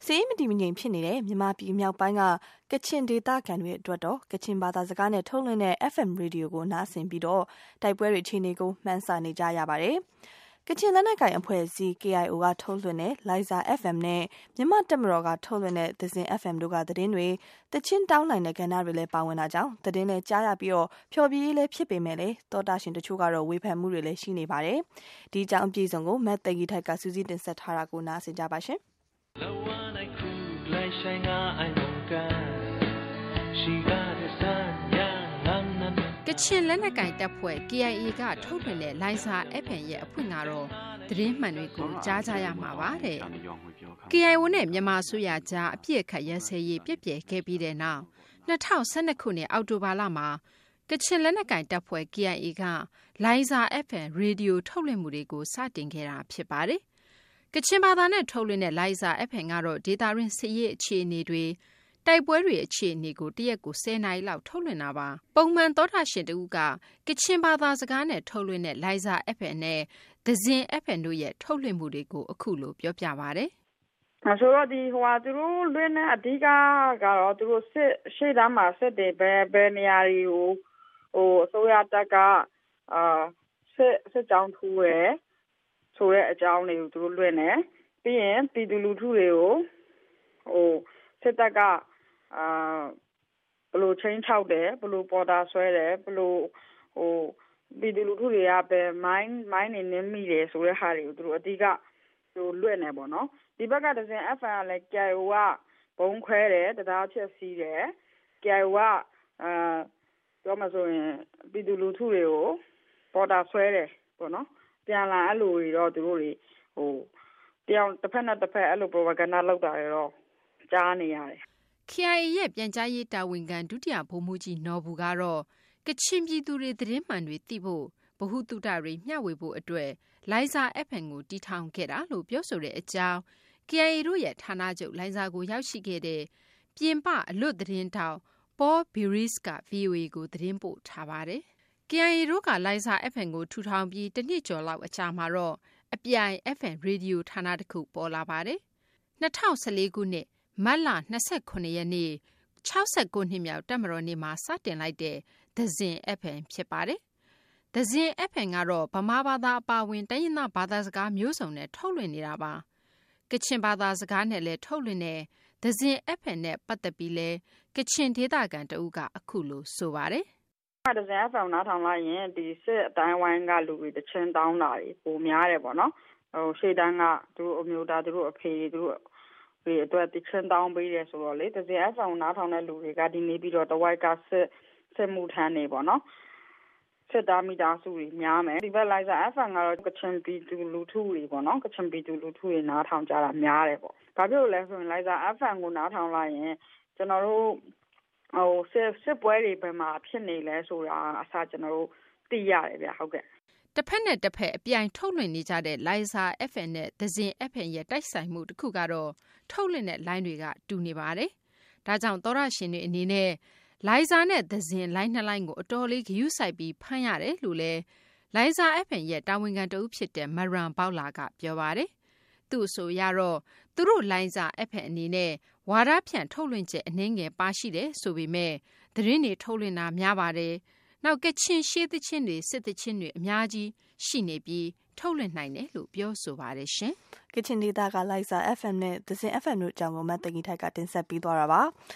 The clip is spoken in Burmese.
စေးမတီမငြိမ်ဖြစ်နေတဲ့မြန်မာပြည်မြောက်ပိုင်းကကချင်ဒေသခံတွေအတွက်တော့ကချင်ဘာသာစကားနဲ့ထုတ်လွှင့်တဲ့ FM ရေဒီယိုကိုနားဆင်ပြီးတော့တိုက်ပွဲတွေအခြေအနေကိုမှန်းဆနေကြရပါတယ်။ကချင်လက်နက်ကိုင်အဖွဲ့အစည်း KIO ကထုတ်လွှင့်တဲ့ လိုင်ဇာ FM နဲ့မြန်မာတပ်မတော်ကထုတ်လွှင့်တဲ့သဇင် FM တို့ကသတင်းတွေတချင်းတောင်းနိုင်တဲ့ကဏ္ဍတွေလည်းပါဝင်တာကြောင့်သတင်းလည်းကြားရပြီးတော့ဖျော်ဖြေရေးလည်းဖြစ်ပေမဲ့လည်းသောတာရှင်တချို့ကတော့ဝေဖန်မှုတွေလည်းရှိနေပါတယ်။ဒီအကြောင်းအပြည့်အစုံကိုမတ်တဂီထိုက်ကစူးစီးတင်ဆက်ထားတာကိုနားဆင်ကြပါရှင်။ကချင်လက်နက်ကိုင်တပ်ဖွဲ့ KIA ကထုတ်လွှင့်တဲ့လိုင်ဇာ FM ရဲ့အဖွင့်ကတော့သတင်းမှန်တွေကိုကြားကြရမှာပါတဲ့ KIO နဲ့မြန်မာအစိုးရကြားအပြစ်ခတ်ရစဲရေးပြည့်ပြည့်ခဲ့ပြီးတဲ့နောက်2012ခုနှစ်အောက်တိုဘာလမှာကချင်လက်နက်ကိုင်တပ်ဖွဲ့ KIA ကလိုင်ဇာ FM ရေဒီယိုထုတ်လွှင့်မှုတွေကိုစတင်ခဲ့တာဖြစ်ပါတယ်။ကချင်ဘာသာနဲ့ထုတ်လွှင့်တဲ့လိုင်ဇာ FM ကတော့ဒေတာရင်းစစ်ရေးအခြေအနေတွေတိုက်ပွဲတွေအခြေအနေကိုတရက်ကို10နာရီလောက်ထုတ်လွှင့်တာပါပုံမှန်သောတာရှင်တူကကချင်ဘာသာစကားနဲ့ထုတ်လွှင့်တဲ့လိုင်ဇာ FM နဲ့သဇင် FM တို့ရဲ့ထုတ်လွှင့်မှုတွေကိုအခုလိုပြောပြပါဗျ။ဆိုတော့ဒီသူတို့လွှင့်တဲ့အဓိကကတော့သူတို့ရှေ့တန်းမှာစစ်တယ်ဘယ်နေရာတွေကိုအစိုးရတပ်ကစစ်ကြောင်းထူးရယ်ဆိုတဲ့အကြောင်းတွေကိုသူတို့လွှင့်တယ်ပြီးရင်ပြည်သူလူထုတွေကိုစစ်တပ်ကဘယ်လိုချင်းချောက်တယ်ဘယ်လိုပေါ်တာဆွဲတယ်ဘယ်လိုပြည်သူလူထုတွေကပဲမိုင်းနေနေမိတယ်ဆိုတဲ့ဟာတွေကိုသူတို့အဓိကသူလွှင့်နေပေါ့နော်ဒီဘက်ကဒဇင် FM ကလည်း KIO ကဘုံခွဲတယ်တရားဖြစ်စီးတယ် KIO ကပြောမှဆိုရင်ပြည်သူလူထုတွေကိုပေါ်တာဆွဲတယ်ပေါ့နော်ပြန်လာအဲ့လိုတွေတော့သူတို့တွေတရားတစ်ဖက်နဲ့တစ်ဖက်အဲ့လို propaganda လုပ်တာတွေတော့ကြားနေရတယ် KIA ရဲ့ပြန်ကြားရေးတာဝန်ခံဒုတိယဗိုလ်မှူးကြီးနော်ဘူကတော့ကချင်ပြည်သူတွေသတင်းမှန်တွေသိဖို့ဗဟုသုတတွေမျှဝေဖို့အတွက်လိုင်ဇာ FM ကိုတီထောင်ခဲ့တာလို့ပြောဆိုတဲ့အကြောင်း KIA တို့ရဲ့ဌာနချုပ်လိုင်ဇာကိုရောက်ရှိခဲ့တဲ့ပြင်ပအလွတ်သတင်းတောက်Paul Biris က VOA ကိုသတင်းပို့ထားပါတယ်။ KIA တို့ကလိုင်ဇာ FM ကိုထူထောင်ပြီးတစ်နှစ်ကျော်လောက်အကြာမှာတော့အပြိုင် FM ရေဒီယိုဌာနတစ်ခုပေါ်လာပါတယ်။2014ခုနှစ်မတ်လ29ရက်နေ့69နှစ်မြောက်တပ်မတော်နေ့မှာစတင်လိုက်တဲ့သဇင် FM ဖြစ်ပါတယ်။သဇင် FM ကတော့ဗမာဘာသာအပါအဝင်တိုင်းရင်းသားဘာသာစကားမျိုးစုံနဲ့ထုတ်လွှင့်နေတာပါ။ကချင်ဘာသာစကားနဲ့လည်းထုတ်လွှင့်တဲ့သဇင် FM နဲ့ပတ်သက်ပြီးလဲကချင်ဒေသခံတဦးကအခုလိုဆိုပါတယ်။သဇင် FM နားထောင်လိုက်ရင်ဒီစစ်အတိုင်းဝိုင်းကလူတွေတချင်းတောင်းတာတွေပိုများတယ်ပေါ့နော်။ရှေ့တန်းကသူတို့အမျိုးသားသူတို့အဖေသူတို့ဒီအတွက်တချင်းတောင်းပေးတယ်ဆိုတော့လေသဇင် FM နားထောင်တဲ့လူတွေကဒီနေ့ပြီးတော့တဝိုက်ကစစ်မှုထမ်းနေပေါ့နော်စစ်သားမိသားစုတွေများမယ်ဒီဘက်လိုင်ဇာ FM ကတော့ကချင်ပြည်သူလူထုတွေပေါ့နော်ကချင်ပြည်သူလူထုတွေနားထောင်ကြတာများတယ်ပေါ့ဘာဖြစ်လို့လဲဆိုရင်လိုင်ဇာ FM ကိုနားထောင်လိုက်ရင်ကျွန်တော်တို့စစ်ပွဲတွေဘယ်မှာဖြစ်နေလဲဆိုတာအစားကျွန်တော်တို့သိရတယ်ဗျဟုတ်ကဲ့တစ်ဖက်နဲ့တစ်ဖက်အပြိုင်ထုတ်လွှင့်နေကြတဲ့လိုင်ဇာ FM နဲ့သဇင် FM ရဲ့တိုက်ဆိုင်မှုတစ်ခုကတော့ထုတ်လွှင့်တဲ့လိုင်းတွေကတူနေပါတယ်။ဒါကြောင့်သောရရှင်တွေအနေနဲ့လိုင်ဇာနဲ့သဇင်လိုင်းနှစ်လိုင်းကိုအတော်လေးဂရုစိုက်ပြီးဖမ်းရတယ်လို့လဲလိုင်ဇာ FM ရဲ့တာဝန်ခံတဦးဖြစ်တဲ့မရန်ပေါလာကပြောပါတယ်။သူ့အဆိုအရတော့သူတို့လိုင်ဇာ FM အနေနဲ့ဝါဒဖြန့်ထုတ်လွှင့်ချက်အနှင်းငယ်ပါရှိတယ်ဆိုပေမဲ့သတင်းတွေထုတ်လွှင့်တာများပါတယ်။နောက်ကချင်ရှေးသချင်းတွေစစ်သချင်းတွေအများကြီးရှိနေပြီးထုတ်လွှင့်နိုင်တယ်လို့ပြောဆိုပါတယ်ရှင်။ကချင်ဒေသကလိုင်ဇာ FM နဲ့သဇင် FM တို့အကြောင်းကိုမတ်တဂီထိုက်ကတင်ဆက်ပြီးသွားတာပါ။